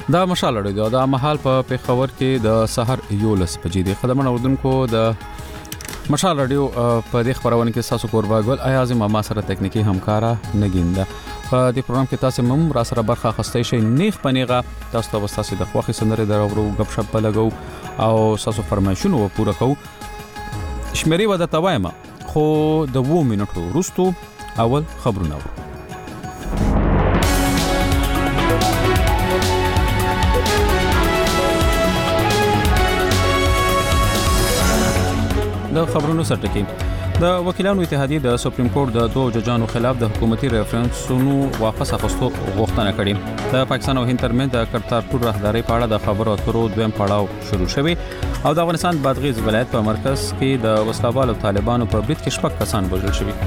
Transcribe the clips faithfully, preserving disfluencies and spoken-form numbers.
دا مشال لري دا محل په پیښور کې د سحر یولس بجې د خدمت اوردونکو د مشال رادیو په دې خبرونه کې تاسو کوربه ګل ایازم ما سره تکنیکی همکارا نګینده په دې پروګرام کې تاسو مم را سره برخه خسته شي نیخ پنیغه تاسو ته تاسو د خوخي سندره درو غب شپ لګو او تاسو فرمایشونه پوره کو شمیري ودا توایما خو د وو منټو وروستو اول خبرونه د خبرونو سرټکی د وکیلانو اتحادیه د سپریم کورټ د دوه ججانو خلاف د حکومتي ریفرنسونو واپس اخیستو غوښتنه کړې د پاکستان او هند ترمنځ د کرتارپور راهداري په اړه د خبرو اترو دویم پړاو شروع شوی او د افغانستان بادغیس ولایت په مرکز کې د وسلوالو طالبانو په برید کې شپږ کسان وژل شوي.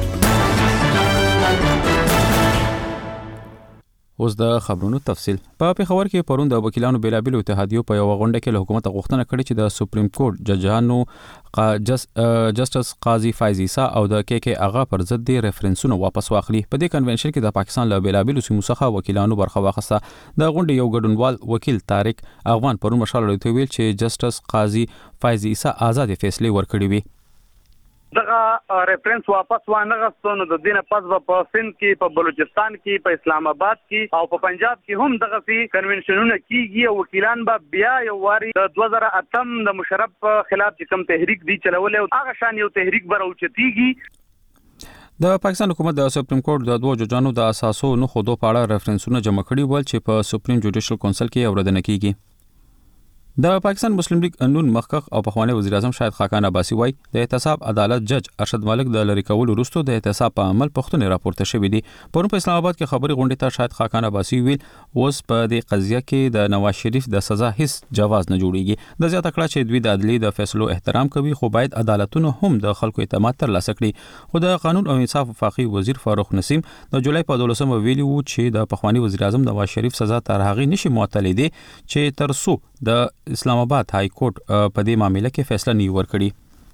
اوس د خبرونو تفصیل په پیښور کې پرون د وکیلانو بیلابل اتحادیو په یو غونډه کې له حکومت غوښتنه کړې چې د سپریم کورټ ججانو جسټس قاضي فایز عیسی او د کې کې اغا پر ضد د ریفرنسونو واپس واخلي. په دې کنونشن کې د پاکستان له بیلابل سیمو څخه وکیلانو برخه واخیسته. د غونډې یو ګډونوال وکیل طارق افغان پرون مشال لري ویل چې جسټس قاضي فایز عیسی آزاد فیصله ورکړي وي. دغه ریفرنس واپس وانه غوښتنه د دینه پس په سند کې په بلوچستان کې په اسلام آباد کې او په پنجاب کې هم دغه سي کنونشنونه کیږي او وکیلان به بیا یو واری د دوه زره اتم د مشرف خلاف چې کوم تحریک دی چلول او هغه شان یو تحریک براوچتيږي. د پاکستان حکومت د سپریم کورټ د دوه ججانو د اساسو نو خودو په اړه ریفرنسونه جمع کړي ول چې په سپریم جوډیشل کونسل کې اوریدنه کیږي. د پاکستان مسلم لیگ قانون محقق او پخوانی وزیر اعظم شاهد خاقان عباسی وای د احتساب عدالت جج ارشد ملک د لری کول وروسته د احتساب په عمل پښتون راپورته شوې دي. پرون په اسلام آباد کې خبري غونډه ته شاهد خاقان عباسی ویل اوس په دې قضیه کې د نواز شریف د سزا هیڅ جواز نه جوړیږي. د زیاته کړه چې دوی د عدالت د فیصلو احترام کوي خو باید عدالتونه هم د خلکو اعتماد ترلاسه کړي. خو د قانون او انصاف وفاقي وزیر فاروق نسیم د جولای په دولسمه ویلي وو چې د پخوانی وزیر اعظم نواز شریف سزا تر هغه نشي معطل دي چې تر څو د اسلام آباد های کورټ په دې معاملې کې فیصله نه ورکړي.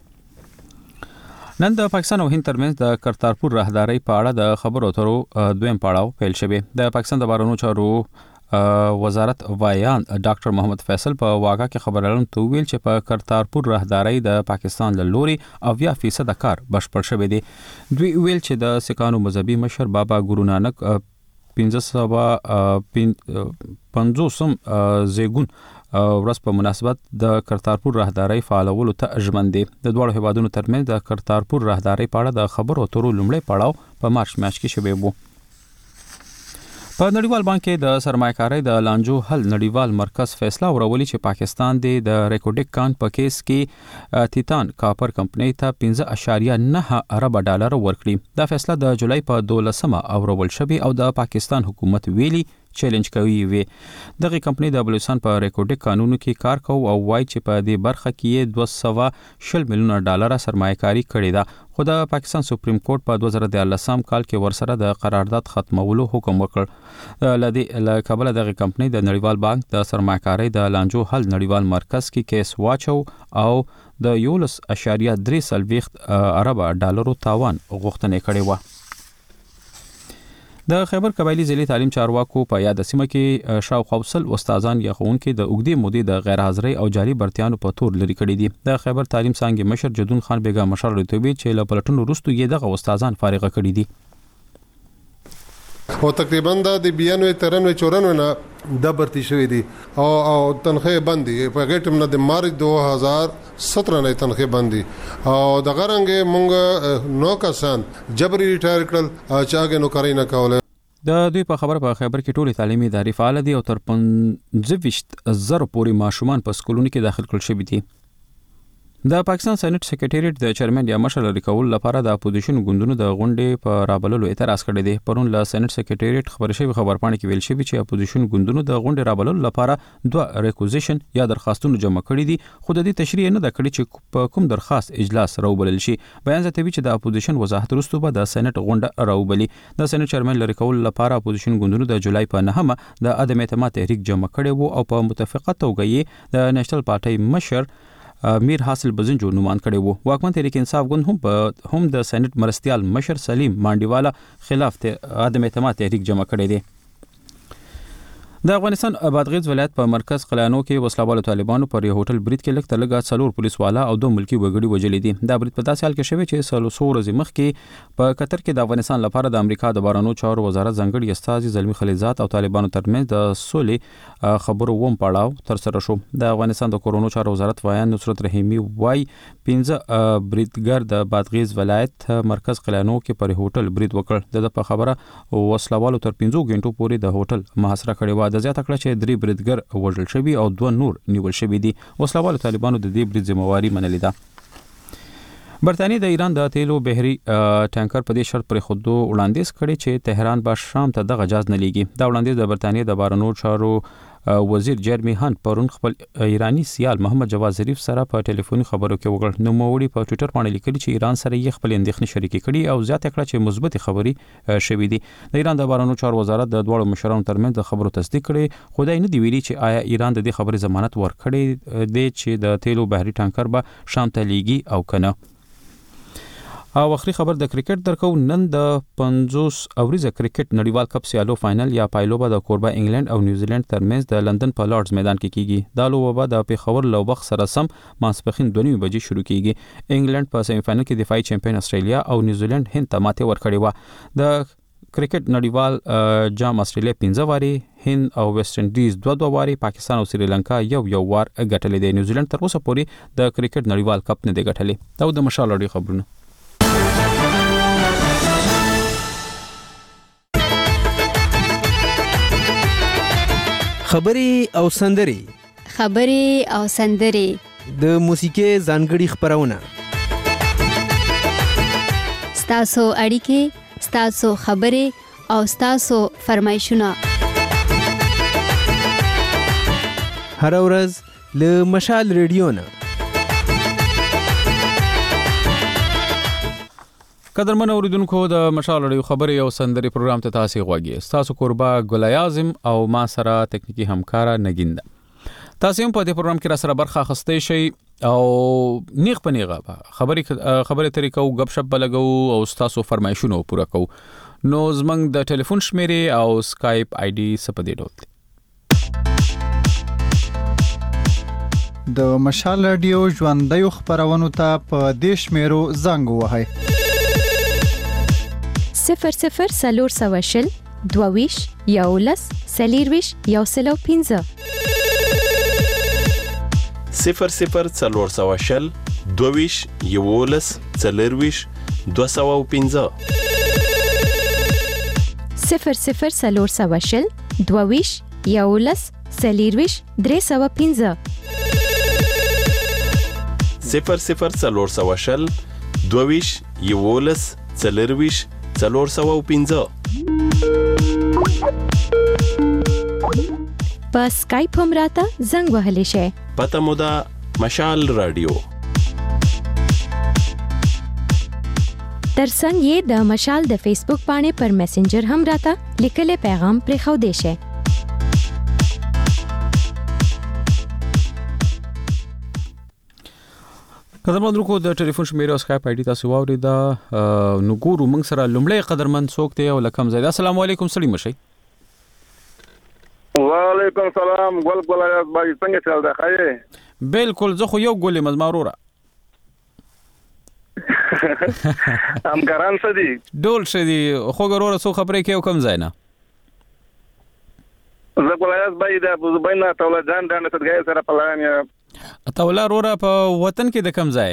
نن د پاکستان او هند ترمنځ د کرتارپور راهداري په اړه د خبرو اترو دویم پړاو پیل شوی. د پاکستان د بهرنیو چارو وزارت وایان ډاکټر محمد فیصل په واقعا کې خبرلاندو ته ویل چې په کرتارپور راهداري د پاکستان له لوري اویا فیصد کار بشپړ شوی دی. دوی ویل چې د سکانو مذهبي مشر بابا ګورو نانک پنځه سوه پنځوسم زیګون ورځ په مناسبت د کرتارپور راهداري فعالولو ته ژمن دي. د دوه هیوادونو ترمنځ د کرتارپور راهداري په اړه د خبرو اترو لومړی پړاو په مارچ میاشت کې شوی وو. په نړیوال بانک کې د سرمایه‌کارۍ د لانجو حل نړیوال مرکز فیصله ورولي چې پاکستان د ریکورډیک کان په کیس کې تیتان کاپر کمپنۍ ته پنځه اعشاریه نه ارب ډالر ورکړي. دا فیصله د جولای په دولسمه اورول شوی او د پاکستان حکومت ویلي چیلنج کوي وي. دغه کمپنۍ د بلوچستان په ریکورډیک قانونو کې کار کوي او وایي چې په دې برخه کې دوه سوه شل میلیونه ډالر سرمایه‌کاري کړې ده. خو د پاکستان سپریم کورټ په دوه زره دیارلسم کال کې ورسره د قرارداد ختمولو حکم وکړ. لدی له کابل دغه کمپنۍ د نړیوال بانک د سرمایه‌کارۍ د لانجو حل نړیوال مرکز کې کیس واچو او د یولس اعشاریه درې سلويخت ارب ډالرو تاوان غوښتنه کړې و. د خیبر قبایلی ضلع تعلیم چارواکو په یاد سیمه کې شاوخوا وسل استادان یا ښوونکي د اوږدې مودې د غیر حاضرۍ او جعلي برتیانو په تور لري کړي دي. د خیبر تعلیم څانګې مشر جدون خان بیگا مشر رتوی چې له پلټونو وروسته یې دغه استادان فارغ کړي دي. او تقریبا د بیانوي ترنوي چورنوي نه د برتی شوی دي او او تنخواه بندي په ګټم نه د مارچ دوه هزار ستره نه تنخواه بندي او د غرنګ مونږ نو کسان جبري ریټایر کړل چاګه نو کاری نه کوله. د دوی په خبره په خیبر کې ټولې تعلیمي ادارې فعال دي او تر پنځه ویشت زره پورې ماشومان په سکولونو کې داخل کړل شوي دي. د پاکستان سېنات سکریټریټ د چیرمن یا مشر لري کول لپاره د اپوزیشن ګوندونو د غونډې په رابللو اعتراض کړی دی. پرون له سېنات سکریټریټ خبر شوی خبرپاڼه کې ویل شوی چې اپوزیشن ګوندونو د غونډې رابللو لپاره دوه ریکوزیشن یا درخواستونه جمع کړي دي خو د دې تشریح نه د کړي چې په کوم درخواست اجلاس راوبلل شي. بیان زیاتوي چې د اپوزیشن وضاحت وروسته به د سېنات غونډه راوبلي. د سېنات چیرمن لري کول لپاره اپوزیشن ګوندونو د جولای په نهمه د عدم اعتماد تحریک جمع کړي وو او په متفقه توګه یې د نېشنل پارټي مشر میر حاصل بزنجو نومان کړي وو. واکمن تحریک انصاف ګوند هم په هم د سېنات مرستيال مشر سلیم مانډیوالا خلاف ته عدم اعتماد تحریک جمع کړي دي. د افغانستان بادغیس ولایت په مرکز قلانو کې وسلوالو طالبانو پر یو هوټل برید کې لږ تر لږه څلور پولیس والا او دوه ملکی وګړي وژلي دي. دا برید په داسې حال کې شوی چې څلور ورځې مخکې په قطر کې د افغانستان لپاره د امریکا د بهرنیو چارو وزارت ځانګړي استازي زلمی خلیلزاد او طالبانو ترمنځ د سولې خبرو ووم پړاو تر سره شو. د افغانستان د کورونو چارو وزارت وایي نصرت رحیمی وای پنځه بریدګر د بادغیس ولایت مرکز قلانو کې پر هوټل برید وکړ. د په خبره وسلوالو تر پنځه غنټو پورې د هوټل محاصره کړې و. د زیاته کړه چې درې بریدګر وژل شوي او دوه نور نیول شوي دي. وسلوالو طالبانو د دې برید ذمہواری منلې ده. برتانیې د ایران د تیلو بحري ټانکر په دې شرط پر خودو وړاندیز کړي چې تهران به شام ته دغه جاز نه لیږي. دا وړاندیز د برتانیې د بهرنیو چارو وزیر جرمی هانت پرون خپل ایرانی سیال محمد جواد ظریف سره په ټلیفوني خبرو کې وکړ. نو موړي په ټوئیټر باندې لیکلي چې ایران سره یې خپل اندېښنې شریکې کړي او زیاته کړه چې مثبت خبري شوې دي. د ایران د بهرنیو چارو وزارت د دوه مشرانو ترمنځ د خبرو تصدیق کړي. خدای نه دی ویلي چې آیا ایران د دې خبرې ضمانت ورکړي دی چې د تیلو بحري ټانکر به شام ته لیږي او کنه. او اخري خبر د کرکټ درکو. نن د پنځوس اوریزه کرکټ نړیوال کپ سیالو فائنل یا پایلوبه د کوربه انګلند او نیوزیلند ترمنځ د لندن په لارډز میدان کې کیږي. دا لوبه د پیښور له وخت سره سم ماسپخین دوه نیمې بجې شروع کیږي. انګلند په سیمی فائنل کې دفاعي چمپیون استرالیا او نیوزیلند هند ته ماته ورکړې و. د کرکټ نړیوال جام استرالیا پنځه واري، هند او ویسټ انډیز دوه دوه واري، پاکستان او سریلانکا یو یو وار ګټلې دي. نیوزیلند تر اوسه پورې د کرکټ نړیوال کپ نه دی ګټلې. دا د مشال اړې خبرونه. خبري او سندري خبري او سندري د موسیقي ځانګړي خبرونه ستاسو اړیکې ستاسو خبري او ستاسو فرمایشونه هر ورځ له مشال ریډیو نه. قدرمن اوریدونکو د مشال اړیو خبري او سندري پروګرام ته تاسو غوږی. تاسو قربا ګل اعظم او ما سره تکنیکی همکارا نگینده. تاسو هم په دې پروګرام کې را سره برخه اخیستئ شئ او نیغ په نیغه خبري خبري طریقو غب شپ بلګو او تاسو فرمایشونه پوره کوو. نو زمنګ د ټلیفون شمیرې او سکایپ آی ډي سپدې ډول د مشال رادیو ژوندۍ خبرونه ته په دیش میرو زنګ وهاي صفر صفر سلور سواشل دوویش یولس سلیرویش یوسلو پینزه صفر صفر سلور سواشل دوویش یولس سلیرویش دو سو پینزه صفر صفر سلور سواشل دوویش یولس سلیرویش درې سو پینزه صفر صفر سلور سواشل دوویش یولس سلیرویش څلور سوه او پنځه. په سکایپ هم راته زنګ وهلی شئ. پته مو ده مشال رادیو. ترڅنګ یې د مشال د فیسبوک باندې پر میسنجر هم راته لیکلی پیغام پرېښودی شئ. قدرمن درکو د ټلیفون شمیره او سکایپ آی ډي تاسو واوریدا. نو ګورو موږ سره لومړی قدرمن څوک دی او لکم زید. السلام علیکم سړي مشي. وعلیکم السلام ګل ګل یاز باندې څنګه چل ده خایې؟ بالکل زه خو یو ګولې مزمارورا ام ګران سدي ډول شدي خو ګورو سو خبرې کې کوم ځای نه زه ګل یاز باندې د بینه توله جان دانه تدګای سره پلان یا توله رورا په وطن کې د کم ځای؟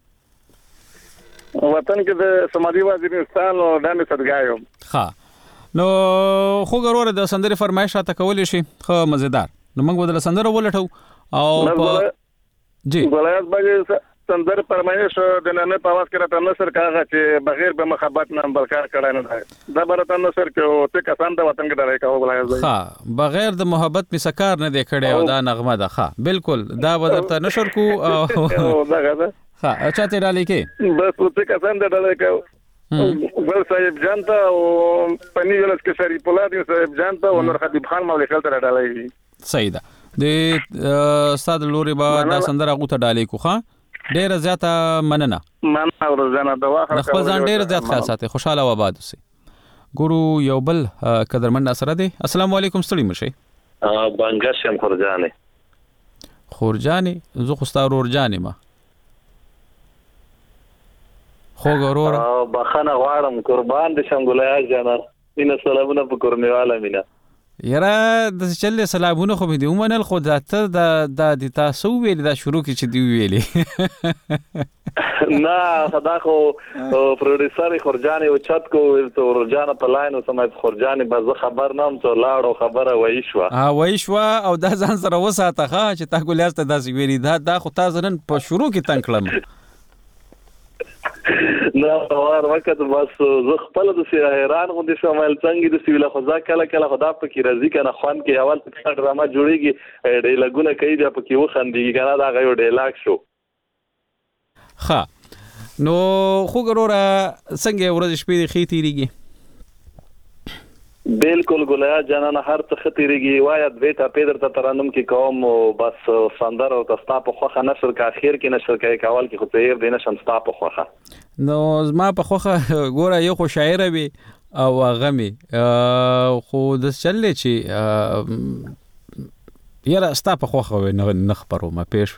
وطن کې د سمادي وزیرستان او دانه تدګایو. ها نو خو ګورو د سندري فرمایش راته کولې شي خو مزیدار. نو موږ بدل سندره ولټو او په جی ګل یاز باندې سندر فرمایش د نن په واس کې راته نصر کاغه چې بغیر به محبت نه بلکار کړه نه ده دا برته نصر کې او ته کسان د وطن کې ډارې کاوه بلای ها بغیر د محبت می سکار نه دی کړي او دا نغمه ده. ها بالکل دا بدرته نشر کو او دا غدا ها اچھا ته ډالې کې بس ته کسان د ډالې کاوه ول صاحب جانتا او پنی ولس کې شریف الله دی صاحب جانتا او نور خطیب خان مولوی خل تر ډالې صحیح ده. د استاد لوري با دا سندره غوته ډالې کو. ها ډیر زیاته مننه مننه ورزنه د واخره خپل ځان ډیر زیات خیال ساتي. خوشاله و آباد اوسئ. ګورو یو بل قدرمن سره دی. السلام علیکم ستړي مشي. بنګش هم خورجانې خورجانې زه خو ستا ورورجانې ما خوږ وروره بخښنه غواړم قربان دې شم ګلیا جانه مینه سلامونه په کورنیواله مینه یاره د چلې سلامونه خو مې دې ومنل خو دا ته د تاسو ویلې دا شروع کې چې دی ویلې نه صدا خو پروډوسر خورجانې او چت کو ورجانه په لاین او سمای خورجانې به زه خبر نام ته لاړو خبره وای شو ها وای شو او دا ځان سره وساته ښه چې تا ګولیاسته داسې ویلې دا دا خو تاسو نن په شروع کې تنګ کړم نه وار وخت بس زه خپل د سي حیران غوندې شمال څنګه د سیویل خدا کله کله خدا په کې راضي کنه خوان کې اول په ډرامه جوړيږي ډیلاګونه کوي بیا په کې وخندېږي کنه دا غو ډیلاګ شو ها نو خو ګوره څنګه ورځ شپې خې تیریږي بالکل ګلیا جانانه هر څه خطرېږي وای د ویټه پیدر ته ترانم کې کوم بس سندر او تاسو په خوخه نشر کا اخر کې نشر کوي کول کې خو تیر دینه شم تاسو په خوخه نو زما په خوخه ګوره یو خو شاعر وي او غمي خو د چلې چې یاره ستا په خوخه نه خبرو ما پیش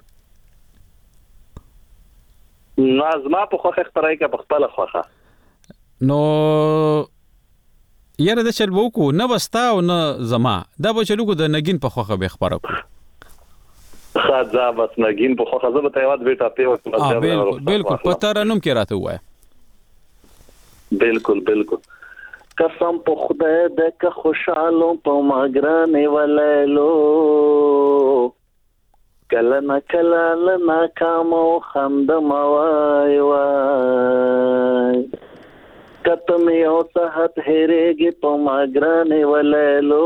نازما په خوخه خبرای کا په خپل خوخه نو یاره د چل وکو نه بستا او نه زما دا به چلو کو د نګین په خوخه به خبره کو خاصه بس نګین په خوخه زه به ته یاد بیٹا په وخت بالکل بالکل په ترانم کې راته وای بالکل بالکل قسم په خدای دک خوشاله په ماګرانې ولایلو کله نا کله نا کامو خند موای وای کتم یو صحت هرېږي په ماګرانې ولایلو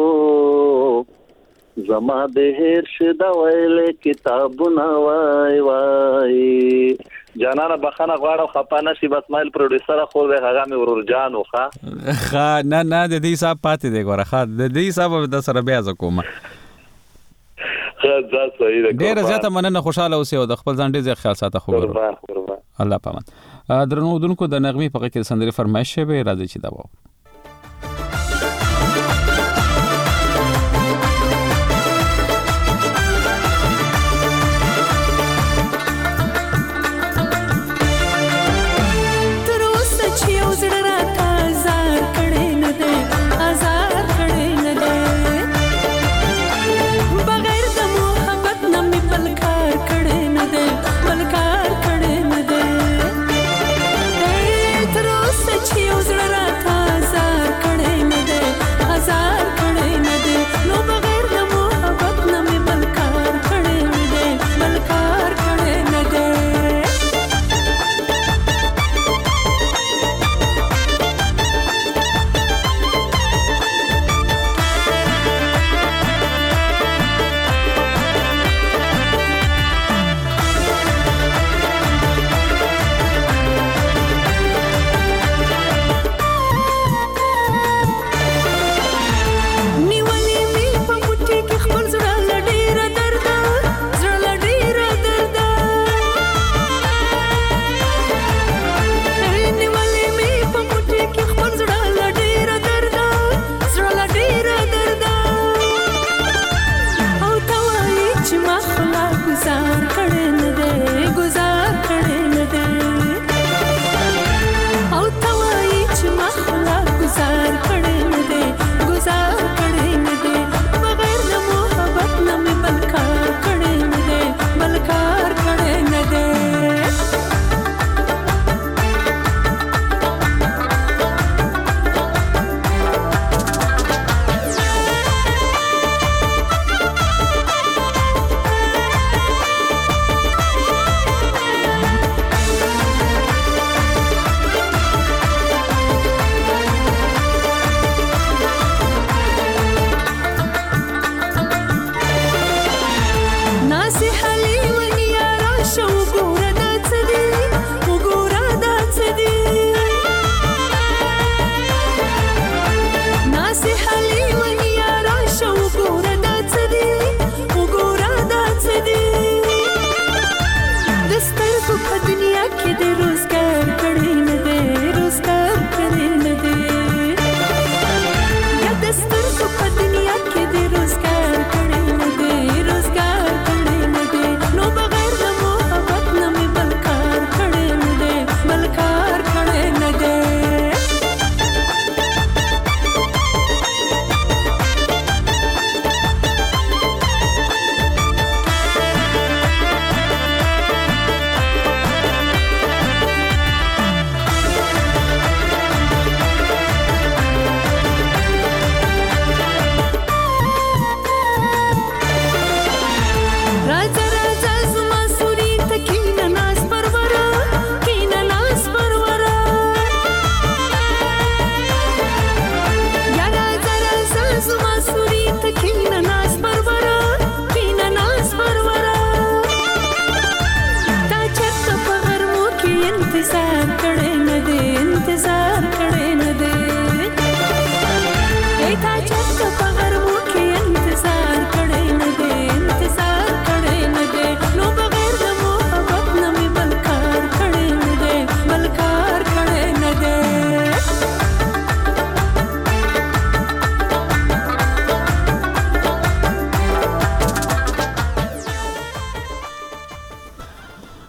زما د هیر شدا ویلې کتابونه وای وای جانانه بخنه غواړم خپانه شي بس مایل پروډوسر خو به هغه مې ورور جانو ښا ښا نه نه د دې حساب پاتې دی ګوره ښا د دې حساب د سره بیا ز کوم ښه ځا صحیح ده ډېر زیاته مننه خوشاله اوسې او د خپل ځان ډېر خیال ساته خو قربان قربان الله پامان درنو دونکو د نغمې په کې سندري فرمایش به راځي چې دا و Thank you.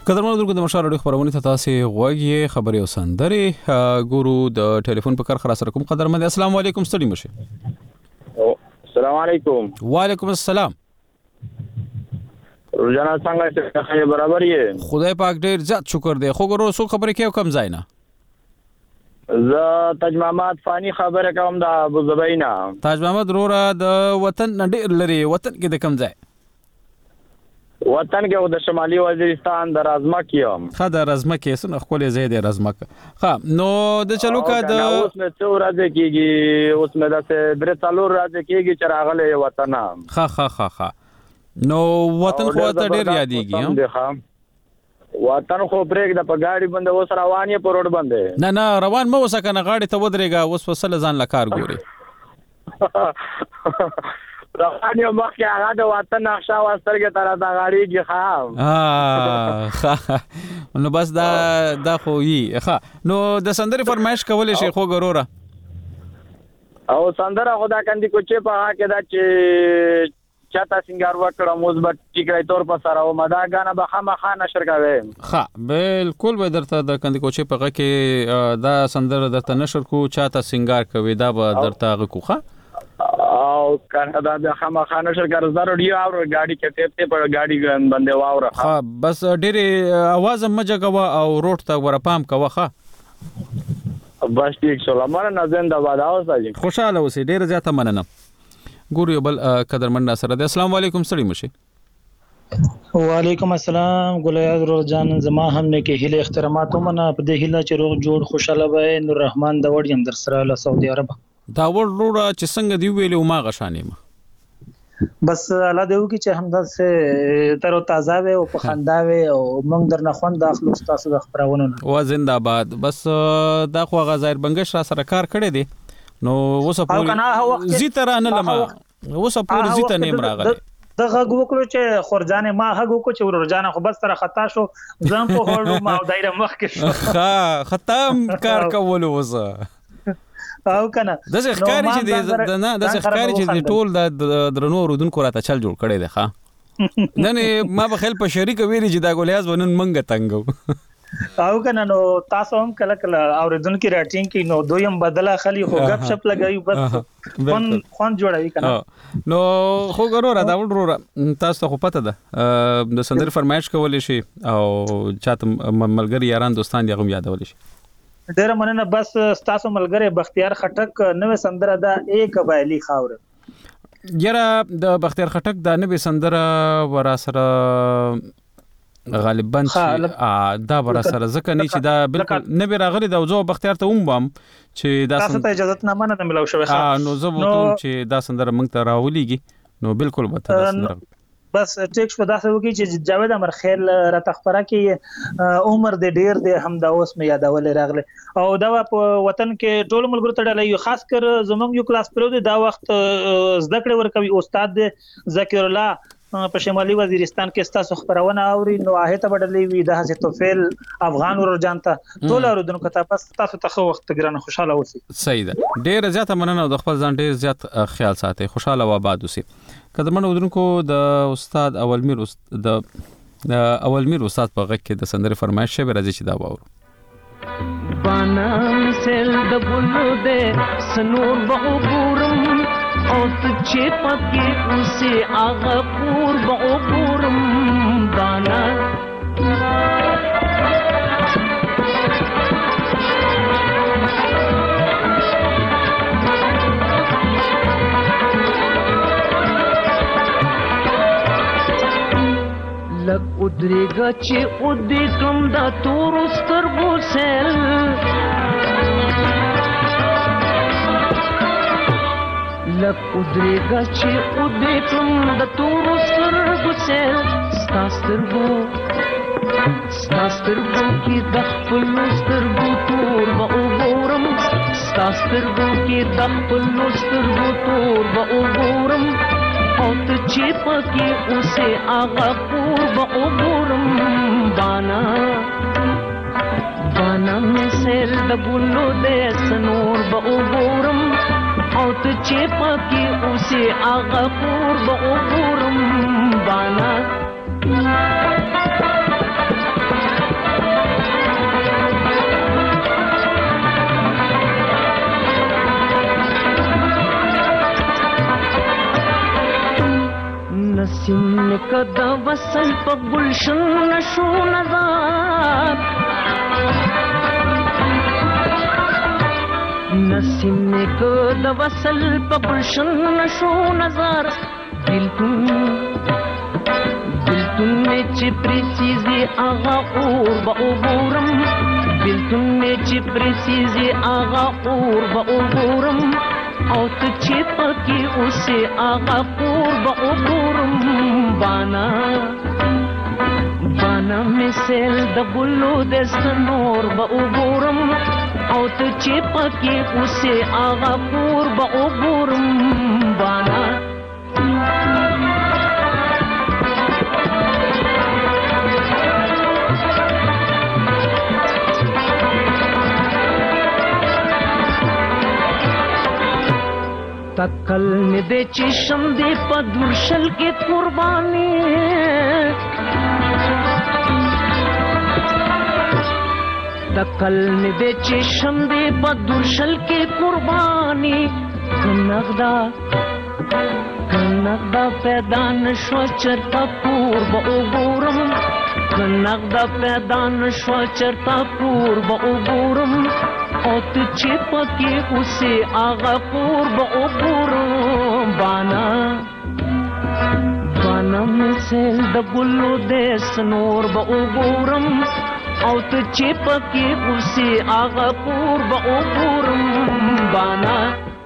قدرمنو درګو د مشال اړیخ خبرونه ته تاسو غوږی خبري او سندري ګورو د ټلیفون په کار خلاص کوم. قدرمن السلام علیکم ستړي مشه. السلام علیکم. وعلیکم السلام. روزانه څنګه څه برابر یې؟ خدای پاک ډیر زیات شکر دی. خو ګورو سو خبرې کوي کم ځای نه. ز تاج محمد فانی خبره کوم د ابو ظبی نه. تاج محمد رورا د وطن ډیر لري. وطن کې د کم ځای؟ وطن کې د شمالي وزیرستان د رازمک یم. خا د رازمک یې سن خپل ځای د رازمک. خا نو د چلو کا د اوس مې څو ورځې کېږي اوس مې د درې څلور ورځې کېږي چې راغله وطن. خا خا خا خا نو وطن خو ته ډیر یادېږي. وطن خو برېک د په گاډي باندې اوس روان یې په روډ باندې. نه نه روان مو وسه کنه غاړي ته ودرېګا اوس وسله ځان لکار ګوري. روان یې مخکې هغه د وطن نقشه واسترګه تر دا غاړي کې خام. ها نو بس دا دا خو یې ښه. نو د سندري فرمایش کولې شي خو ګروره او سندره خدا کندي کوچه په هغه کې دا چې چاته سنگار وکړه مثبت ټیکړی تور په سره او مدا غانا به خامخا نشر کوي. ښه بالکل به درته د کندي کوچه په هغه کې دا سندره درته نشر کو چاته سنگار کوي دا به درته هغه کوخه او کنه دا د خامخا نشر کار زړه ډیو او ګاډي کې ټیپ ته په ګاډي باندې واوره. ها بس ډېر आवाज مجګوا او روټ ته ورپام کوخه. بس ټیک شو لمر نه زنده باد اوسه. خوشاله اوسې ډېر زیاته مننه. ګورو بل قدرمن ناصر ده. السلام علیکم ستړي مشه. وعلیکم السلام ګلایز روزان زما هم نه کې هله احترامات ومنه په دې هله چې روغ جوړ خوشاله وای. نور رحمان د وړ یم در سره له سعودي عرب. دا وړ روړه چې څنګه دی ویلو ما غشانې ما بس الله دې وکي چې همدا سه تر تازه وي او په خندا وي او موږ درنه خوند داخلو تاسو د خبرونو و زنده‌باد. بس دا خو غزایر بنگش را سره کار کړی دی نو وسه پوری زی تر نه لما وسه پوری زی ته نیم راغلی. د غږ وکړو چې خورجانې ما هغه کو چې ورجانه خو بس تر خطا شو ځم په هوړو ما دایره مخ کې شو. ها ختم کار کول وسه او کنه د ښکاری چې د نه د ښکاری چې ټول د درنو رودونکو راته چل جوړ کړي دی. ښا نه نه ما په خپل په شریک ویری چې دا ګولیاز ونن منګه تنګو او کنه نو تاسو هم کله کله اوریدونکو راټینګ کې نو دویم بدله خلی خو غپ شپ لګایو بس فون فون جوړوي کنه. نو خو ګورو را دا وړو تاسو خو پته ده د سندري فرمایش کولې شي او چاته ملګری یاران دوستان یې هم یادول شي. ډېر مننه. بس تاسو ملګری بختیار خټک نوې سندره ده ایک قبایلی خاور. یاره د بختیار خټک د نوې سندره ورا سره غالبا دا ورا سره ځکه نه چې دا بالکل نوې راغلي دا زو بختیار ته ومبم چې دا تاسو ته اجازه نه مننه ملو شوی. ها نو زه وته چې دا سندره موږ ته راولېږي نو بالکل به تاسو بس ټیکس په داسې وکی چې جاوید امر خیل را تخبره کې عمر د ډیر د هم دا اوس مې یادول راغله او دا په وطن کې ټول ملګرو ته ډالې خاص کر زمونږ یو کلاس پرو دا وخت زده کړې ورکوي استاد ذکر الله په شمالي وزیرستان کې ستاسو خبرونه اوري نو هغه ته بدلې وي د هڅه توفیل افغان ورجانته ټول اورودونکو ته پس تاسو ته وخت ګرانه خوشاله اوسئ. صحیح ده. ډیر زیات مننه د خپل ځان ډیر زیات خیال ساتي. خوشاله و آباد اوسئ. قدرمن اورودونکو د استاد اولمیر د اولمیر استاد په غږ کې د سندري فرمایش شوی راځي چې دا واورو. بانم سل د ګلو دې سنور بغورم او چې پکې اوسه هغه پور بغورم بانا لک ادریگا چې ادی کم دا تور سترګو سل لک ادریگا چې ادی کم دا تور سترګو سل ستا سترګو ستا سترګو کې د خپل سترګو تور به وګورم ستا سترګو کې د خپل سترګو تور به وګورم او ته چې پکې اوسه هغه پور به وګورم بانا بانا مې سر د ګلو دې سنور به وګورم او ته چې پکې اوسه هغه پور به وګورم بانا مې که د وصل په ګلشن نشو نظر نسیم میں که د وصل په گلشن نشو نظر بیلتون بیلتون میں چې پریسیزی آغا اور با اوبورم بیلتون میں چې پریسیزی آغا اور با اوبورم او ته چې پکې اوسې آغا اور با اوبورم بانا بانا میں سیل د ګلو د سنور با اوبورم او ته چې پکې اوسې آغا اور با اوبورم بانا تکل می دے چشم دے پدرشل کے قربانی تکل می دے چشم دے پدرشل کے قربانی کنغدا کنغدا پیدا نشو چرتا پور با اوگورم کنغدا پیدا نشو چرتا پور با اوگورم او ته چې پکې اوسې آغا پور به اوګورم بانا بانا مې سیل د ګلو د سنور به اوګورم او ته چې پکې اوسې آغا پور به اوګورم بانا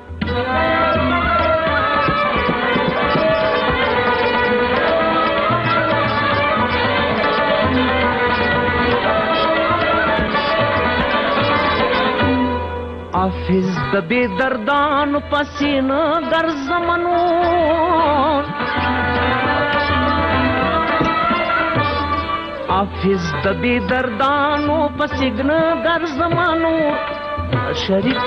حافظ د بی دردانو پسینه ګرځمنو حافظ د بی دردانو پسینه ګرځمنو شریک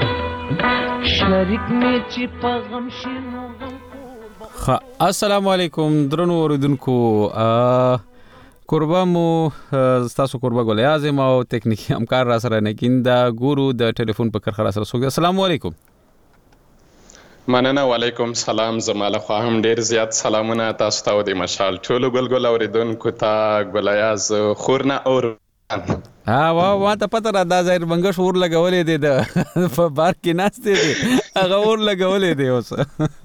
شریک می چې په غم شینو. السلام علیکم درنو اوریدونکو قربا مو تاسو قربا ګل اعظم او ټکنیکی همکار را سره نکین دا ګورو د ټلیفون په کرخه را سره سوګ. السلام علیکم. مننه. وعلیکم سلام. زماله خو هم ډیر زیات سلامونه تاسو ته د مشال ټولو ګلګل اوریدونکو ته ګل اعظ خورنه اور ها وا وا ته پته را دا ظاهر منګش اور لګولې دي د په بار کې ناشته دي هغه اور لګولې دي اوس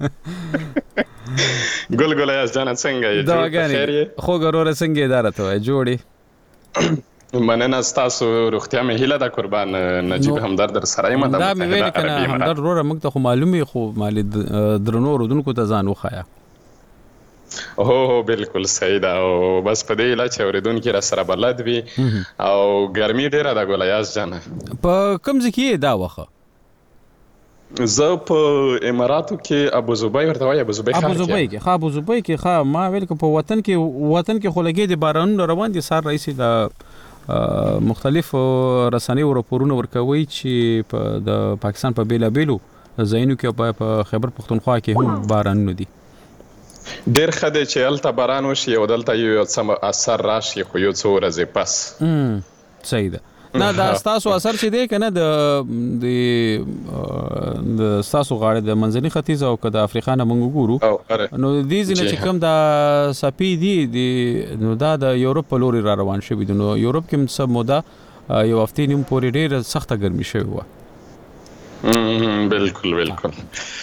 ګل ګل اعظ جان څنګه یې دا غاني خو ګرور څنګه اداره ته جوړي مننه تاسو روغتیا مې هیله ده قربان نجیب همدرد در سره یم دا مې ویل کنه همدرد وروره موږ ته خو معلومي خو مال درنو رودونکو ته ځان وخایا. هو هو بالکل صحیح ده او بس په دې علاج اوریدونکو را سره بلد وي او ګرمي ډیره ده ګل اعظ جان. په کوم ځکه دا وخه زه په اماراتو کې ابو ظبي ورته وای ابو ظبي ابو ظبي کې ها ابو ظبي کې ها ما ویل کو په وطن کې وطن کې خلګي د بارانونو روان دي سار رئیس د مختلف رسنۍ او راپورونه ورکوي چې په د پاکستان په بیلا بیلو ځایونو کې په خیبر پختونخوا کې هم بارانونه دي. ډیر خدای چې الته باران وشي او دلته یو څه اثر راشي خو یو څو ورځې پس ام صحیح ده. نه دا تاسو اثر چې دی کنه د د د تاسو غاړه د منځني ختیځ او د افریقا نه مونږ ګورو نو د دې ځنه چې کوم دا سپی دی د نو دا د یورپ په لوري را روان شوی دی. نو یورپ کې سب موده یو هفته نیم پورې ډېر سخته ګرمي شوی و. بالکل بالکل.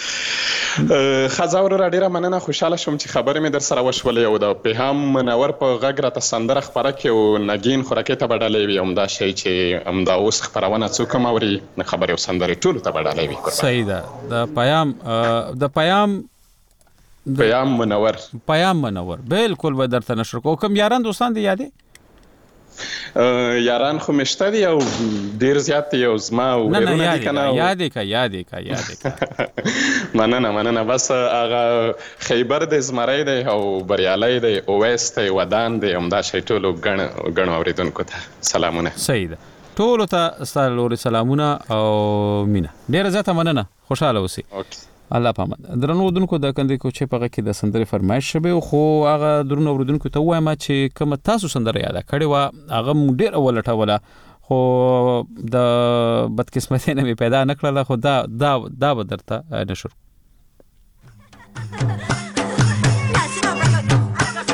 خزاور را ډیره مننه. خوشاله شوم چې خبرې مې در سره وشولې او د پیغام منور په غږ راته سندره خبره کې او نګین خورکې ته بدلې وي هم دا شی چې هم دا اوس خبرونه څوک موري خبرې او سندرې ټول ته بدلې وي. صحیح ده. د پیام د پیام پیام منور پیام منور بالکل به درته نشر کو. کوم یاران دوستان دي یادې یاران خو مشته دي او ډیر زیات یو زما او ورونه دي کنه یادې کا یادې کا یادې کا مننه مننه. بس هغه خیبر د زمری دی او بریالي دی او وست دی ودان دی هم دا شی ټولو غن غن اوریدونکو ته سلامونه. صحیح ده. ټولو ته ستاسو سلامونه او مینا ډیر زیاته مننه. خوشاله اوسئ. الله پامد. درنو ودونکو د کندې کو چې پغه کې د سندرې فرمایش شوه خو هغه درنو ودونکو ته وایم چې کوم تاسو سندره یاد کړی و هغه ډیر اولټه ولا خو د بدقسمتۍ نه پیدا نکړله خو دا دا دا بدرته نشر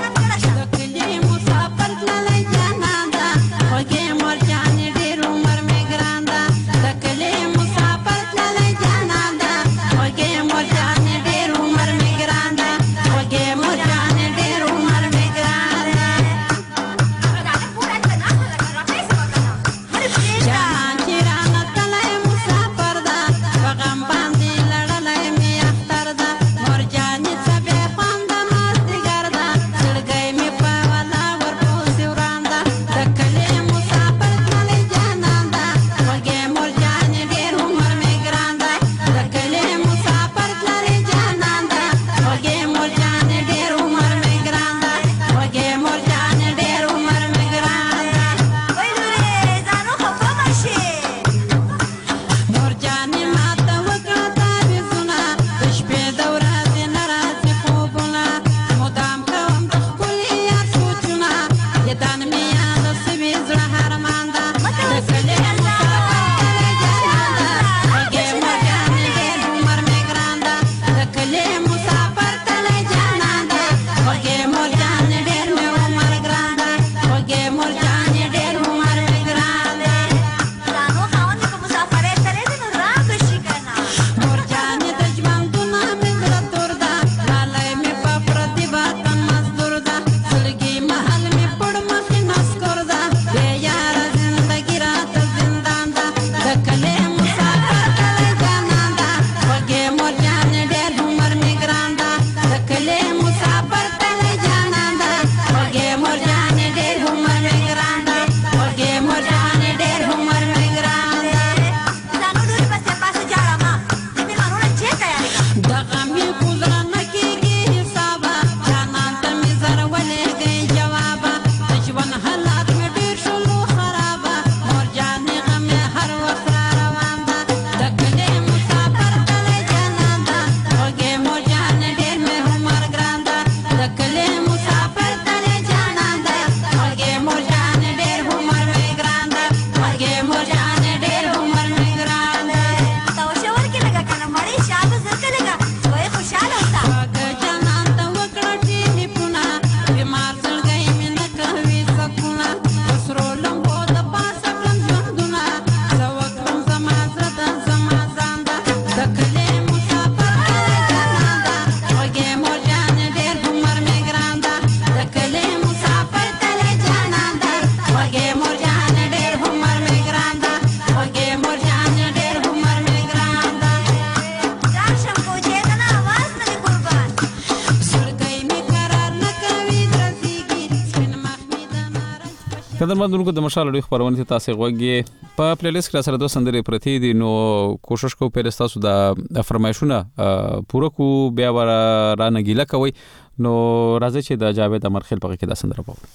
قدرمنونکو د مشال اړیخ پرونه ته تاسو غوږی په پلی لیست کې سره دوه سندري پرتی دي نو کوشش کوو په تاسو د فرمایشونه پوره کو بیا را نګیله کوي نو راځي چې د جاوید امرخیل په کې دا سندره پاو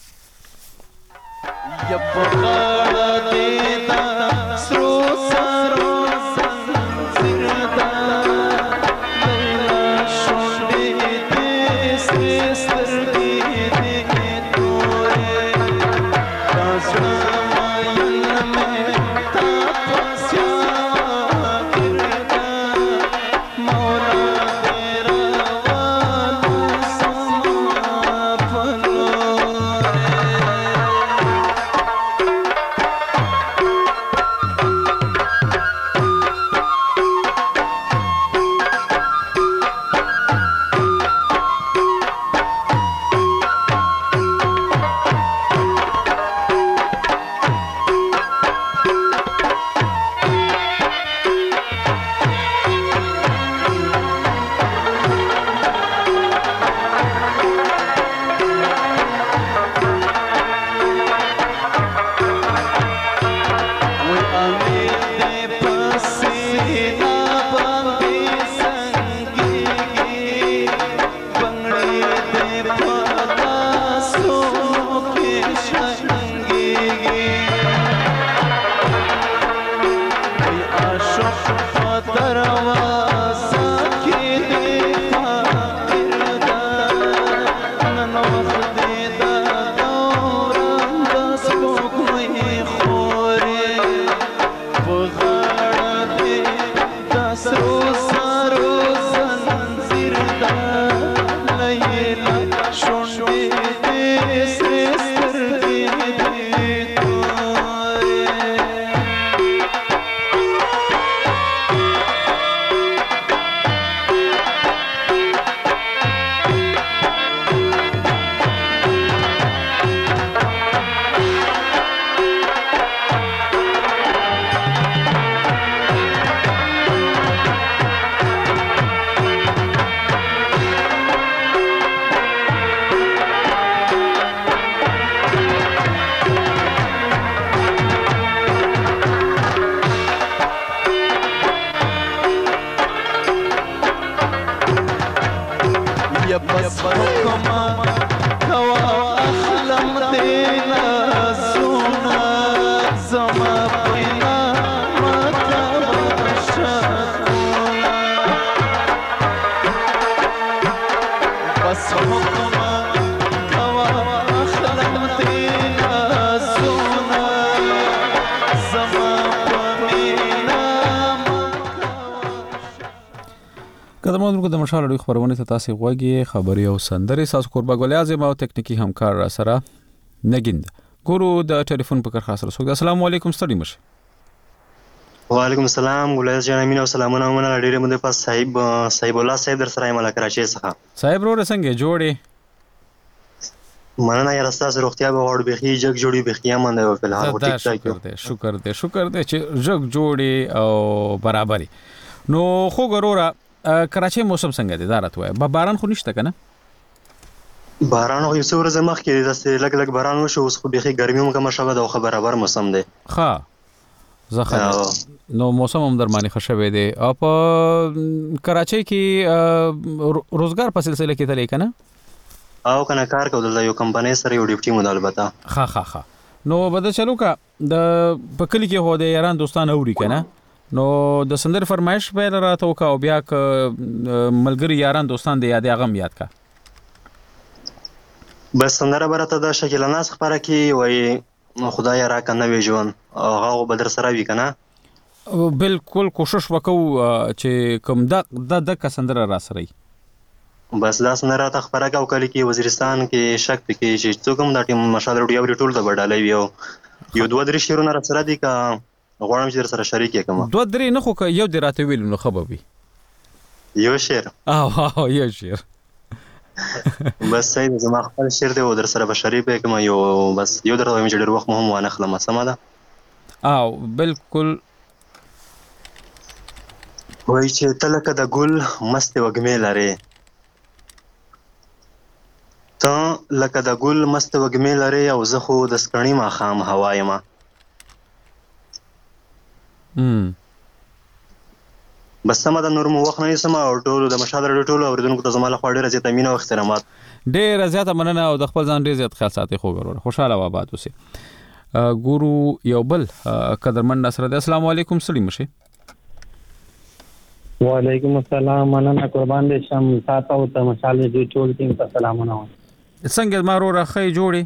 قدرمنونکو د مشال اړیخ پرونه ته تاسو غوږی خبري او سندري ساس قربا ګولیا زما او تکنیکی همکار را سره نګیند ګورو د ټلیفون په کار خاص رسول. السلام علیکم ستړي مشه. وعلیکم السلام ګولایز جان امین او سلامونه ومنه ډیره مده پاس صاحب صاحب الله صاحب در سره یم له کراچۍ څخه. صاحب ورو څنګه جوړې؟ مننه یاره ستاسو روغتیا به غوړ بخي جګ جوړي بخي امنده او په الحال ټیک ټاک شکر دې شکر دې شکر دې چې جګ جوړي او برابرۍ. نو خو ګورورا کراچۍ موسم څنګه دی دا راته وای؟ باران خو نشته کنه؟ باران خو یو څو ورځې مخکې داسې لږ لږ باران وشو، اوس خو بخي ګرمي هم کمه شوه ده او ښه برابر موسم دی. ښه زه نو موسم هم در باندې ښه شوی دی. او په کراچۍ کې روزګار په سلسله کې تللی که نه؟ او کنه کار کو دلته یو کمپنۍ سره یو ډیوټي مو د البته. ښه ښه ښه نو به د چلو که د په کلي کې خو د یاران دوستان اوري که نه، نو د سندرې فرمایش پیل راته وکړه او بیا که ملګري یاران دوستان د یادې هغه هم یاد کړه. بس سندره به راته د شکیله ناز خپره کړي وایي خدای راکړه نوی ژوند، هغه به در سره وي که نه؟ بلکل کوشش وکړو چې کوم د دقه سندره را سره وي. بس دا سندره راته خپره کړه او کلي کې وزیرستان کې شک پکې چې څوک هم دا ټیم مشال روډي اوري ټول ته به ډالۍ وي او یو دوه درې شعرونه را سره دي که غواړم چې در سره شریک یې کړم. دوه درې نه خو که یو دې راته ویلو نو ښه به وي. یو شعر؟ او یو شعر بس صحیح دی، زما خپل شعر دی او در سره به شریک یې کړم. یو بس یو درته وایم چې ډېر وخت مو هم وانه خلم. سمه ده؟ او بلکل وایي چې ته لکه د ګل مستې وږمې لرې، ته لکه د ګل مستې وږمې لرې او زه خو د سکڼي ماښام هوا یمه. بس سمه ده، نور مو وخت نه نیسم او ټولو د مشهد راډیو ټولو اورېدونکو ته زما لخوا ډېره زیاته مینه او احترامات. ډېره زیاته مننه او د خپل ځان ډېر زیات خیال ساتئ. خو ګوره خوشحاله او آباد اوسئ. ګورو یو بل قدرمن سره دی. السلام علیکم ستړي مشئ. وعلیکم السلام، مننه قربان دې شم. تاسو او ته مشال دې ټول ټیم ته سلامونه وایم. څنګه ما وروره ښه جوړې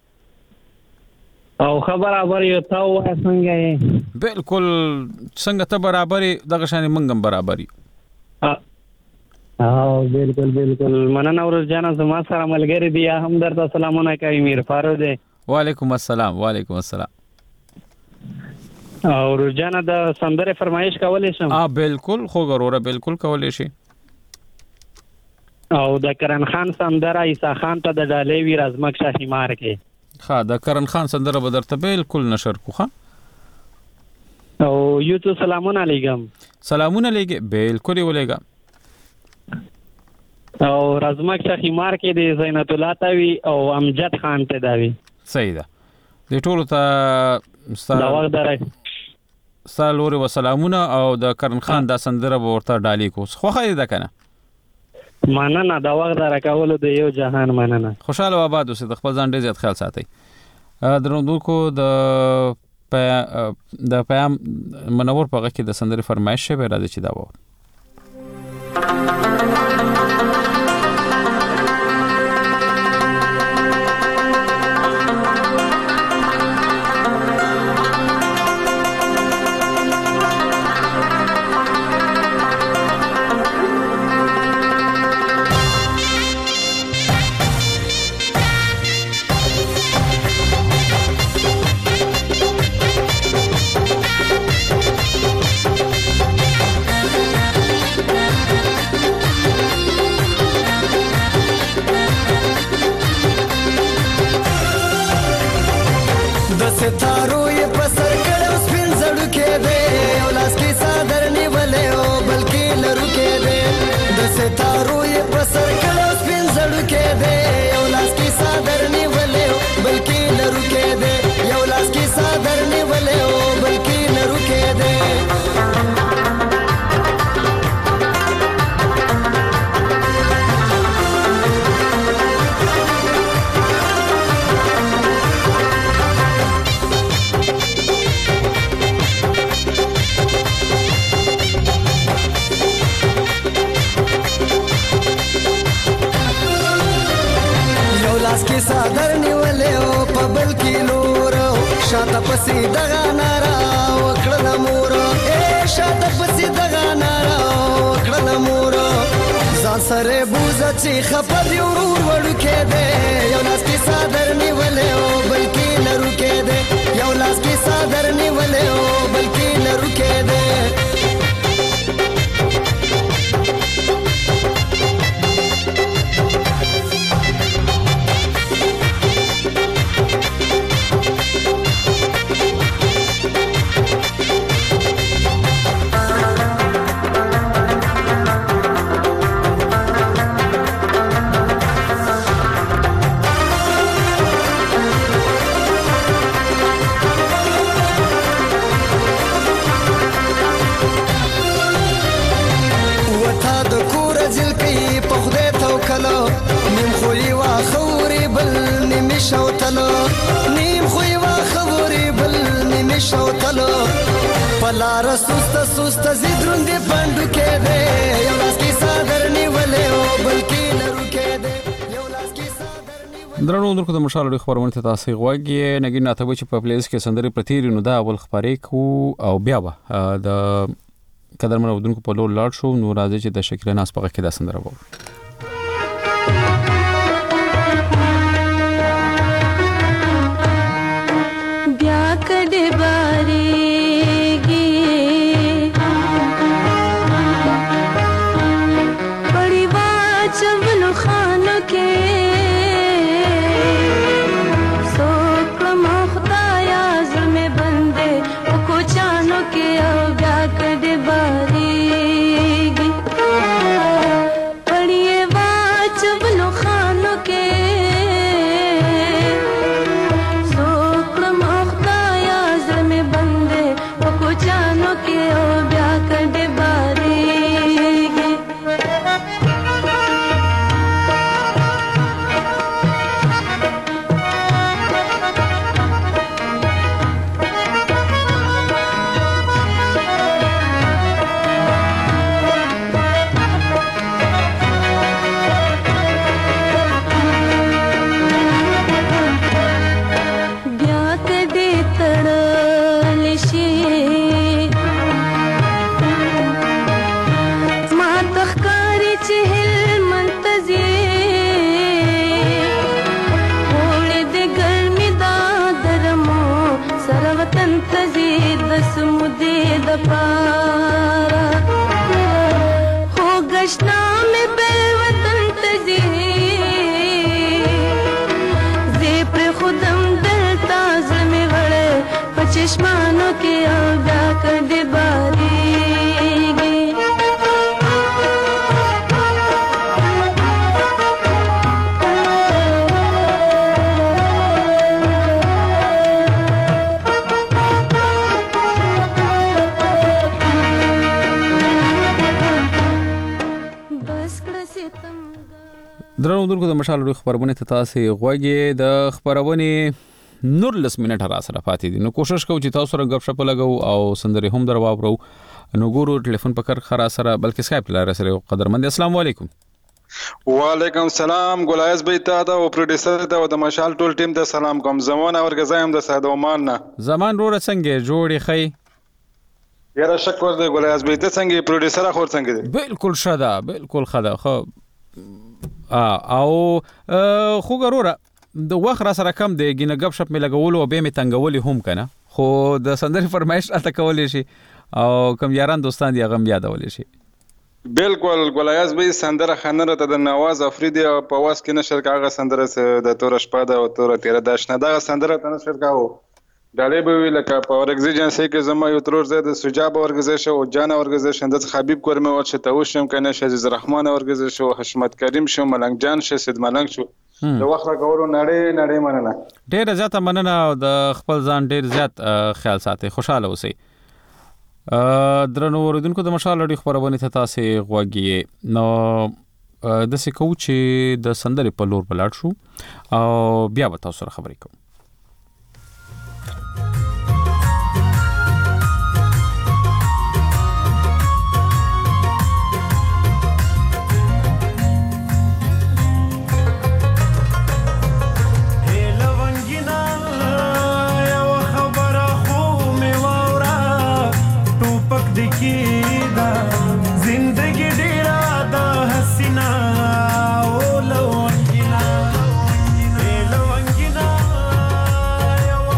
او ښه برابر یو؟ ته ووایه څنګه یې؟ بلکل څنګه ته برابر یې دغه شانې موږ هم برابر یو. او بلکل بلکل مننه ورځ جانه، زما سره ملګری دی یا هم درته سلامونه کوي. میر فاروق دی. وعلیکم السلام. وعلیکم السلام. او روزانه د سندره فرمایش کولای شم؟ اه بالکل خو غروره بالکل کولای شي. او د کرن خان سندره عیسی خان ته د ډالۍ وی رزمک شاهی مار کې. ها د کرن خان سندره به درته بالکل نشر کوخه. او یو ته سلامونه علیکم. سلامونه علیکم بالکل ولېګا. او رزمک شاهی مار کې د زینت الله تاوی او امجد خان ته داوی. صحیح ده. د ټولو ته دا وخت درای سلام و سلامونه او د کرن خان دا سندره به ورته ډالۍ کو. خو خای ده کنه. مننه دا وخت درکول د یو جهان مننه. خوشاله و آباد اوسئ، د خپل ځان ډیر زیات خیال ساتئ. درنوونکو د د پیام منور په غږ کې د سندرې فرمایش شوی راځي چې دا و. ستارو یې په سر کړو سپین زړو کې دی او لاس کې صادر نیولې او بلکې لرو کې دی. د ستارو یې په سر کړو سپین زړو کې دی او لاس کې صادر نیولې او بلکې لرو کې دی. یو لاس کې صادر نیولې او بلکې لرو کې دی. صادر نیولې او په بل کې لور شاته پسې دغه نارا وکړه مور اے شاته پسې دغه نارا وکړه مور ځان سره بوزه چې خبر یو ورور وړو کې دی. یو لاس کې صادر نیولې او بل کې لرو کې دی یو لاس کې صادر نیولې او بلکې لرو کې دی نیم خوی وا خوري بل نیم شوتلو نیم خوی وا خوري بل نیم شوتلو پلار سست سست زیدرون دی پاندو کې دی یو لاس کې صادر نیولې او بل کې لرو کې دی یو لاس کې صادر نیولې درنو درکو د مشال لري خبرونه ته تاسو غوږی نګی نه ته چې په پلیس کې سندري پرتیری نو دا اول خبرې کو او بیا به د قدرمن ودونکو په لور لاړ شو نو راځي چې د شکل ناس په کې دا سندره وو درنو درکو د مشال لري خبرونه ته تاسو غوږی د خبرونه نور لس منټه را سره پاتې دي نو کوشش کوو چې تاسو سره غب شپ لګو او سندري هم درو واورو نو ګورو ټلیفون په کار خرا سره بلکې سکایپ لاره سره قدرمند السلام علیکم وعلیکم السلام ګلایز بیت دا او پروډوسر دا د مشال ټول ټیم ته سلام کوم زمونه ورګزایم د سادومان نه زمان رو څنګه جوړی خی یاره شکر دې ګلایز بیت څنګه پروډوسر خور څنګه دي بالکل شدا بالکل خدا خو او خو ګوره د وخت را سره کم دی ګینه غب شپ می لګول او به می تنګولې هم کنه خو د سندري فرمایش اته کولې شي او کوم یاران دوستان دی غم یادولې شي بالکل ګلایز به سندره خنره ته د نواز افریدی په واس کې نشر کاغه سندره د تور شپه د تور تیر داشنه دا سندره ته نشر کاو ډالې به ویل کا په ورګزیجنسي کې زما یو ترور زید سجاب ورګزیش او جان ورګزیش اند حبیب کورمه ورشه توشم کنه شجز رحمان ورګزیش او حشمت کریم شو ملنګ جان شه سید ملنګ شو د وخت راغورو نړۍ نړۍ مننه ډیر زیات مننه د خپل ځان ډیر زیات خیال ساتي خوشاله اوسئ درنو اوریدونکو د مشال لړۍ خبرونه ته تاسو غوږی نو د څه کو چې د سندري په لور بلاړ شو او بیا به تاسو سره خبرې کوم لونګینا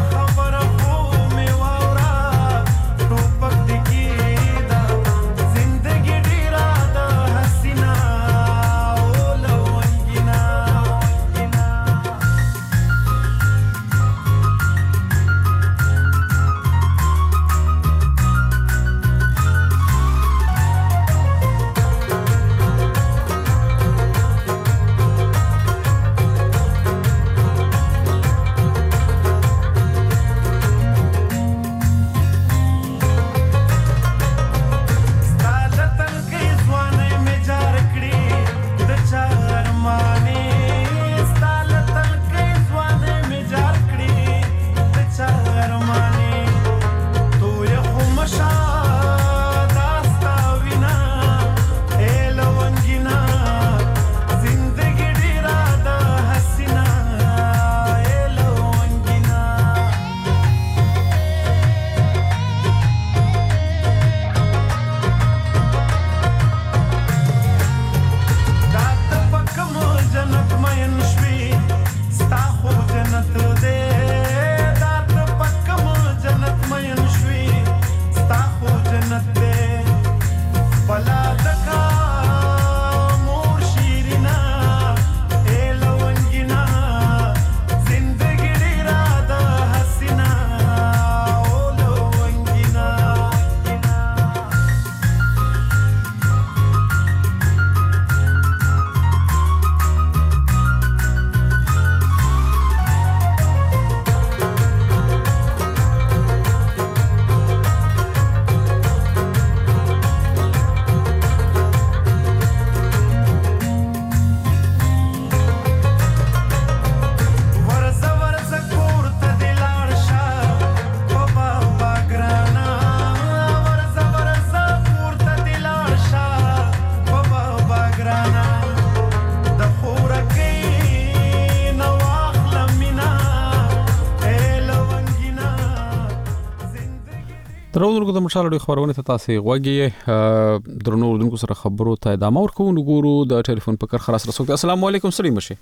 درونو د مشال د خبرونه ته تاسو غوږی درنو اردوونکو سره خبرو ته ادامه ورکو. نګورو د ټلیفون په کر خلاص رسوک. السلام علیکم سړي مشه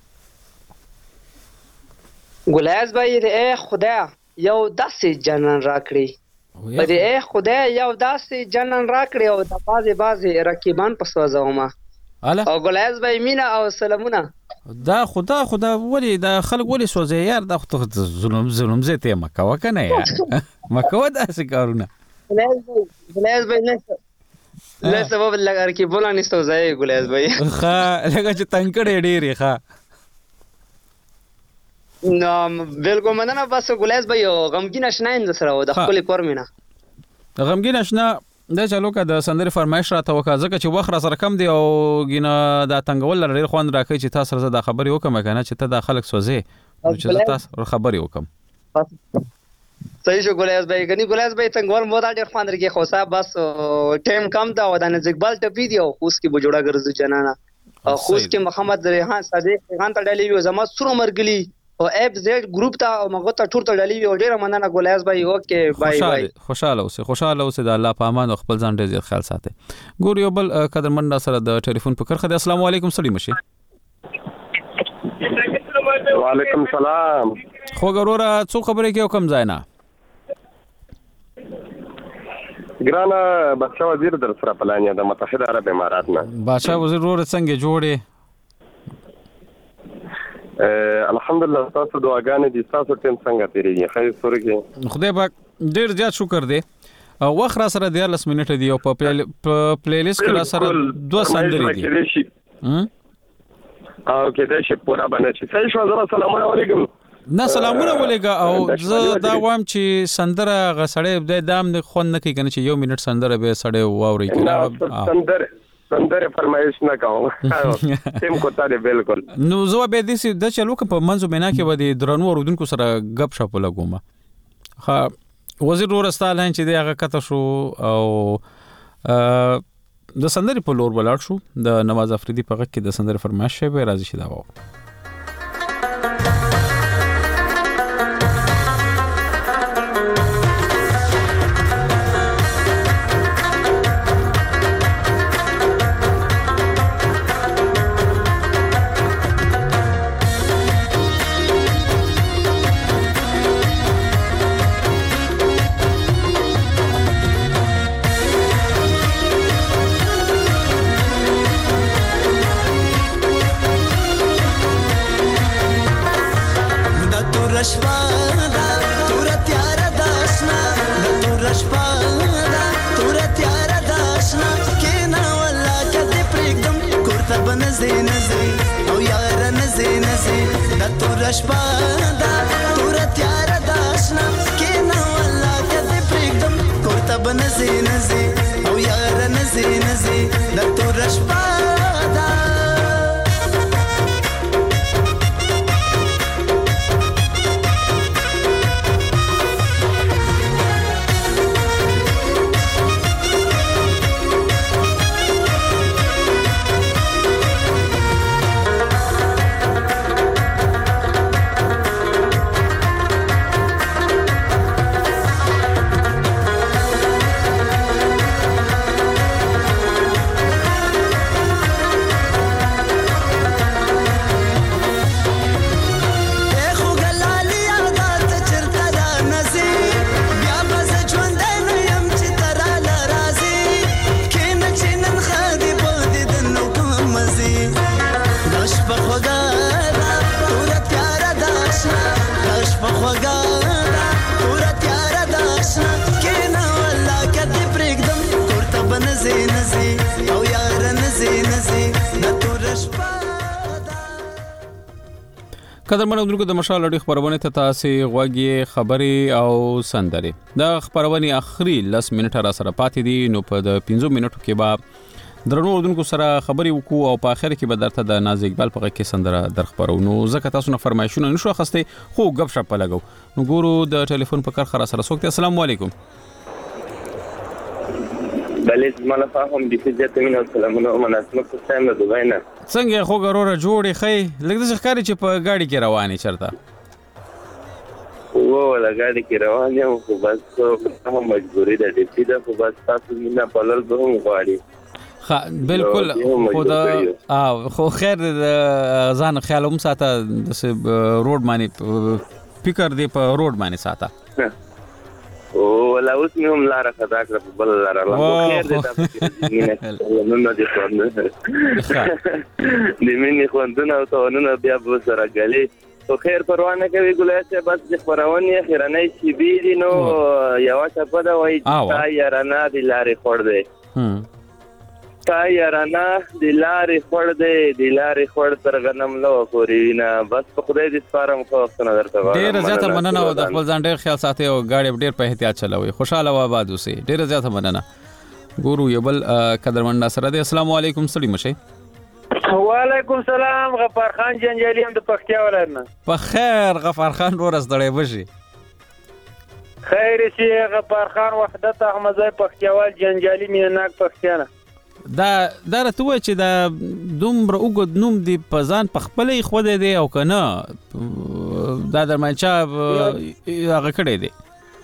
ګلایز بھائی اے خدا یو داسې جنن راکړي په دې اے خدا یو داسې جنن راکړي او د بازي بازي رقیبان په سوځوما او ګلایز بھائی مینا او سلامونه. دا خدا خدا ولی دا خلک ولی سوځي یار دا خو ظلم ظلم زه ته مکوا کنه یا مکوا دا څه کارونه ګلایز بھائی نه له سبب لګر کې بولا نشته ځای ګلایز بھائی ښه لکه چې تنکړې ډېری ښه نو بالکل مننه. بس ګلایز بھائی غمګین آشناین د سره د خپل کور مینا غمګین آشنا د چالو کا د سندري فرمایش راته وکړه ځکه چې وخت را سره کم دی او ګینه دا تنګول لري خوان راکې چې تاسو سره د خبري وکم کنه چې ته د خلک سوځي چې تاسو خبري وکم. صحیح شو ګلایز بھائی کني ګلایز بھائی څنګه مو دا ډېر خوان درګه خو صاحب بس ټیم کم دا ودانه زګبال ټ ویډیو خوس کی بجوړه ګرځو جنانا خوس کی محمد ریحان صادق خان ته ډالي یو زما سره مرګلی او اف زد ګروپ ته او مغه ته ټول ته ډالي یو ډېر مننه ګلایز بھائی اوکے بای بای. خوشاله اوسه خوشاله اوسه د الله په امان او خپل ځان ډېر زیات خیال ساتي. ګور یو بل قدرمن سره د ټلیفون په کرخه. السلام علیکم سړي مشه وعلیکم السلام. خو ګورورا څو خبرې کې حکم ځای نه ګرانا بادشاہ وزیر در سره پلانیا د متحده عرب امارات نه بادشاہ وزیر ور څنګه جوړې الحمدلله تاسو دعاګانې دي تاسو ټیم څنګه تیریږي خیر سورګي خدای پاک ډیر زیات شکر دی. وخت را سره د لس منټه دی او په پلی لیست کې را سره دوه سندري دي او کې دا شي پورا باندې چې صحیح شو. السلام علیکم نه سلامونه ولېګا او زه دا وایم چې سندره غسړې د دام نه خون نه کوي کنه چې یو منټ سندره به سړې واوري کنه سندره سندره فرمایش نه کوم تیم کوته دی بالکل. نو زه به دې سي د چلو په منځو مینا کې ودی درنو اردوونکو سره غب شپ لګوم. ها وزیر ورستاله چې دی هغه کته شو او د سندري په لور ولاړ شو. د نواز افریدي په غږ کې د سندري فرمایش به راځي شي دا و قدرمن اردوونکو د مشال اړیخ خبرونه ته تاسو غوږی خبري او سندري د خبرونه اخري لس منټه را سره پاتې دي. نو په د پنځو منټو کې با درنو اردوونکو سره خبري وکړو او په اخر کې به درته د ناز اقبال په کې سندره در خبرو. نو زکه تاسو نه فرمایشونه نشو خسته خو غب شپ لګو. نو ګورو د ټلیفون په کار خره سره سوکته. السلام علیکم. بلې زمانه فهم دي چې ته مين سلامونه او مناسبه کوم د دوی نه څنګه خو ګروره جوړې خې لکه څنګه ښکاری چې په ګاډي کې رواني چرته و ولګاډي کې روان یم خو بس هم مجبوري ده ډیپټي ده خو بس تاسو مینا پلل به هم غواړي خا بالکل خو دا خو خیر ځان خیال هم ساته د روډ باندې فکر دی په روډ باندې ساته او ولا اوس مې هم لار خطا کړ په بل لار الله خیر دې تاسو مینه نو نه دي خوند دې مینه خوندونه او ته نو بیا به سره غلي خو خیر پروا نه کوي ګلایته بس د خبرونه خیرنۍ سی بي نو یو څه په دا وایي تا یارانه د لارې خور دی تا یارانه د لارې خور دی د لارې خور تر غنم لو پورې نه بس په خدای دې سپارم خو څنګه درته وایم ډیر زیاته مننه او د خپل ځان ډیر خیال ساتي او غاړي ډیر په احتیاط چلوي خوشاله و آباد اوسئ ډیر زیاته مننه ګورو یو بل قدرمن سره دی السلام علیکم سړي مشه وعلیکم سلام غفار خان جنجالی هم د پکتیا ولایت نه په خیر غفار خان ورځ دړې بشي خیر شي غفار خان وحدت احمدزی پکتیاوال جنجالی میناک پکتیا نه دا دا راته وای چې دا دومره وګد نوم دی په ځان په خپلې خو دی او کنه دا درمنچا هغه کړی دی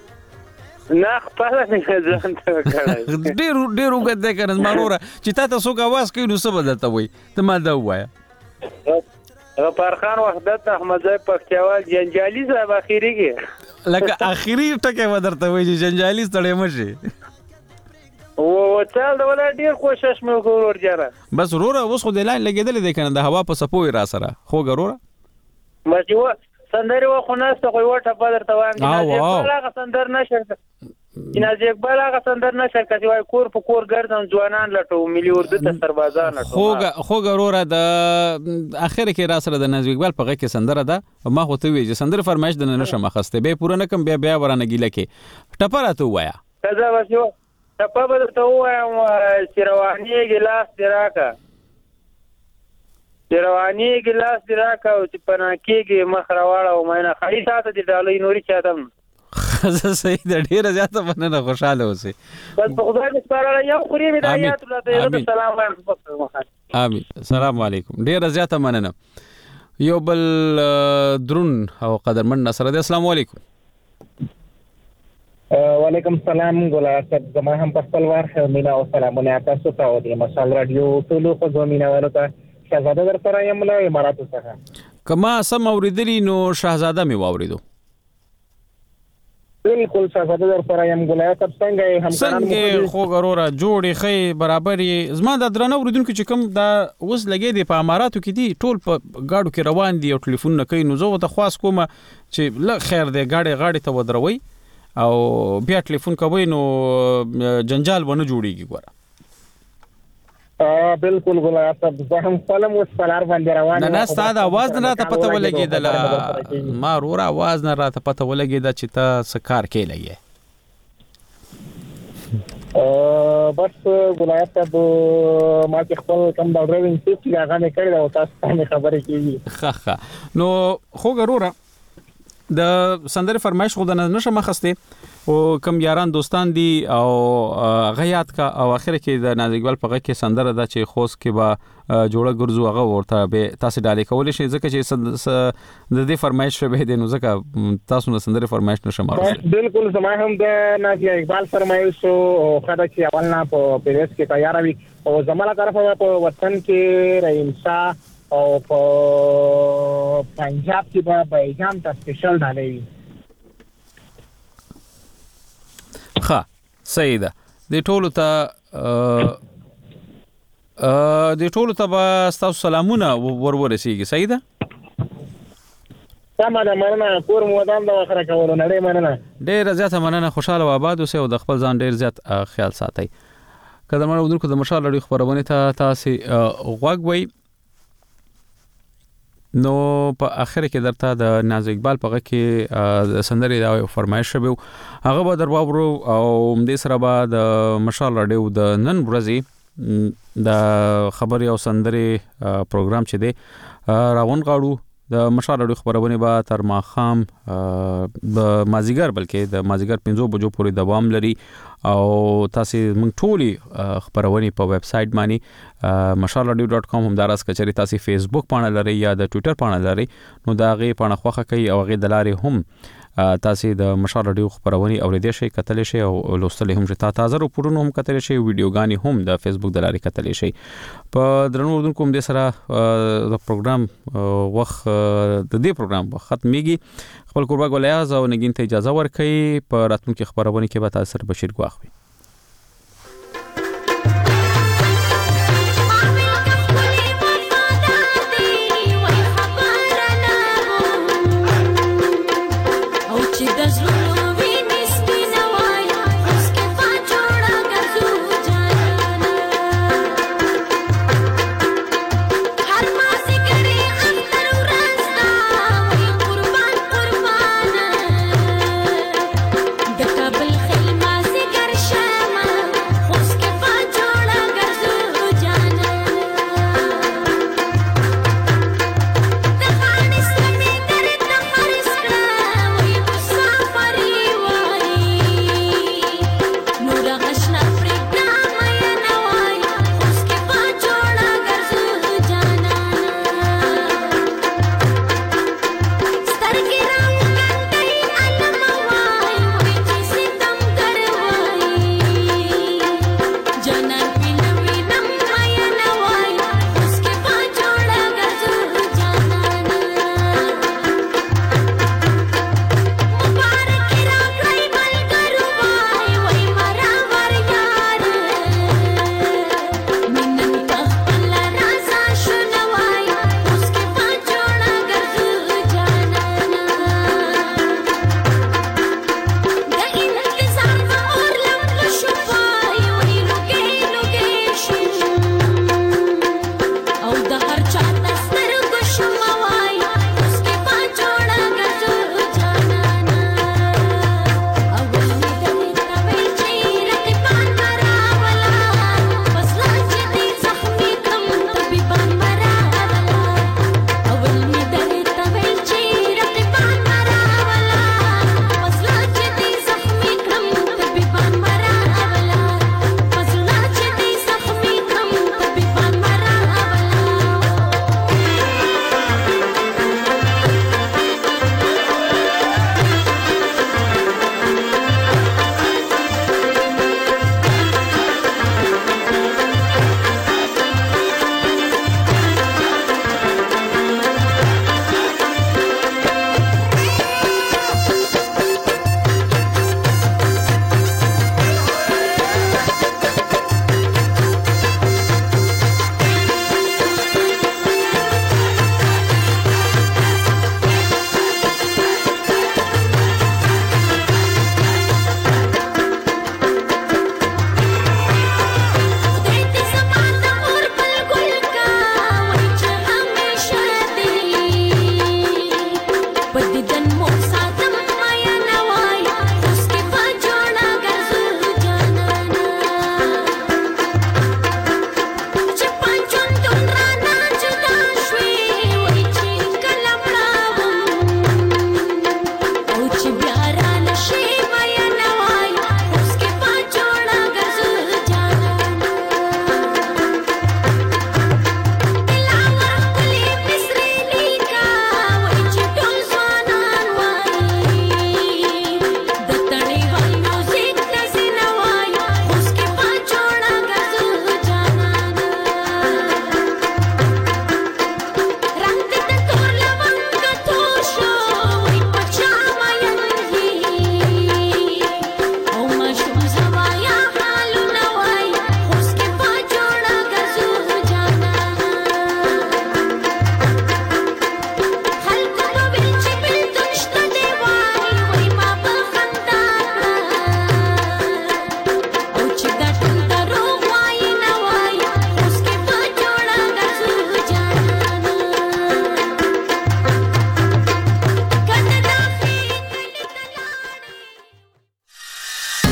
نه خپل نه ځان ته کړی ډیر ډیر وګد دی کنه ماروره چې تا ته څوک आवाज کوي نو څه بدلته وای ته ما دا وایا غفار خان وحدت احمدزی پکتیاوال جنجالی صاحب اخیری کې لکه اخیری ټکه ودرته وای چې جنجالی ستړی مشي او چل دا ولا ډیر کوشش مې وکړ ورجره بس وروره اوس خو د لاین لګیدل دی کنه د هوا په سپوي را سره خو ګروره مجو سندري و خو نهسته خو وټه په درته وایم چې هغه سندر نشر جنازه اقبال هغه سندر نشر کسي وای کور په کور ګرځم ځوانان لټو ملي اردو ته سربازان لټو خو خو ګروره د اخر کې را سره د نازو اقبال په غږ کې سندره ده ما خو ته وی چې سندر فرمایش د نشه مخسته به پوره نه کم بیا بیا ورانه ګیله کې ټپراته وایا کزا وشو ټپه به ته وایم چې رواني ګلاس دراکا چې رواني ګلاس دراکا او چې پناکیږي مخ راواړه او مینه خړی ساته دي ډالۍ نوري چاتم زه صحیح د ډیره زیاته مننه خوشاله اوسئ بس په خدای دې سپارل یو خوري مې د آیات الله ته سلام وایم امين السلام علیکم ډیره زیاته مننه یو بل درون او قدرمن نصر دې السلام علیکم وعلیکم السلام ګلای صاحب زما هم په خپلوار مینا او سلامونه تاسو ته او د مشال رادیو ټولو خو زمينه ورته شهزاده در سره یم له اماراتو څخه کما سم اوریدلی نو شهزاده می واوریدو بالکل شهزاده در سره یم ګلای صاحب څنګه هم څنګه خو غرورا جوړې خې برابرې زما د درنه اوریدونکو چې کوم دا اوس لګې دی په اماراتو کې دي ټول په گاډو کې روان دي او ټلیفون نه کوي نو زه ته خاص کوم چې لا خیر دی گاډي غاډي ته ودروي او بیا ټلیفون کوي نو جنجال ونه جوړیږي ګوره ا بالکل ګلای صاحب زه هم فلم اوس پلار باندې روان نه نه ستاسو आवाज نه راته پته ولګیدل ما رور आवाज نه راته پته ولګیدا چې ته سکار کې لګي ا بس ګلای صاحب ما چې خپل کم دا ډرایوینګ سیټ هغه نه کړی او تاسو ته خبرې کیږي ښه ښه نو خو ګروره د سندره فرمایش خو د نشه مخسته او کم یاران دوستان دي او غیات کا او اخر کې د نازګل په غږ کې سندره د چې خوس کې با جوړه ګرځو هغه ورته به تاسو ډالې کولې شي ځکه چې د دې فرمایش به دي نو ځکه تاسو نه سندره فرمایش نشه مخسته بالکل زما هم د نازګل اقبال فرمایش او خدای چې اول نه په پیریس کې تیار وي او زموږه طرفه په وطن کې رئیسا او په پنجاب کې به بیجام ته سپیشل ډالې ښه صحیح ده د ټولو ته د ټولو ته به تاسو سلامونه ورورسیږي صحیح ده سم ده مننه کور مودام د اخره کولو نړۍ مننه ډیر زیاته مننه خوشاله و آباد اوسئ او د خپل ځان ډیر زیات خیال ساتئ کله مړ ودونکو د مشال لړۍ خبرونه ته تاسو غوږ وي نو په اخر کې درته د ناز اقبال په غږ کې سندري دا فرمایش شوی هغه به در واورو او د سره به د مشال لړۍ د نن ورځې د خبري او سندري پروګرام چې دی راون غاړو د مشال لړۍ خبرونه به تر ماخام د مازیګر بلکې د مازیګر پنځو بجو پورې دوام لري او تاسو موږ ټولي خبرونه په ویب سټ باندې مشال رادیو ډاٹ کام هم دراس کچري تاسو فیسبوک پاڼه لري یا د ټوئیټر پاڼه لري نو دا غي پاڼه خوخه کوي او غي دلاري هم تاسو د مشال رادیو خبرونه اوریدئ شي کتل شي او لوستل هم شي تاسو راپورونه هم کتل شي ویډیوګانی هم د فیسبوک دلاري کتل شي په درنو اردوونکو هم د سره د پروګرام وخت د دې پروګرام وخت ختميږي خپل قربا ګولیاز او نګین ته اجازه ورکړي په راتلونکي خبرونه کې به تاسو سره بشیر ګواخوي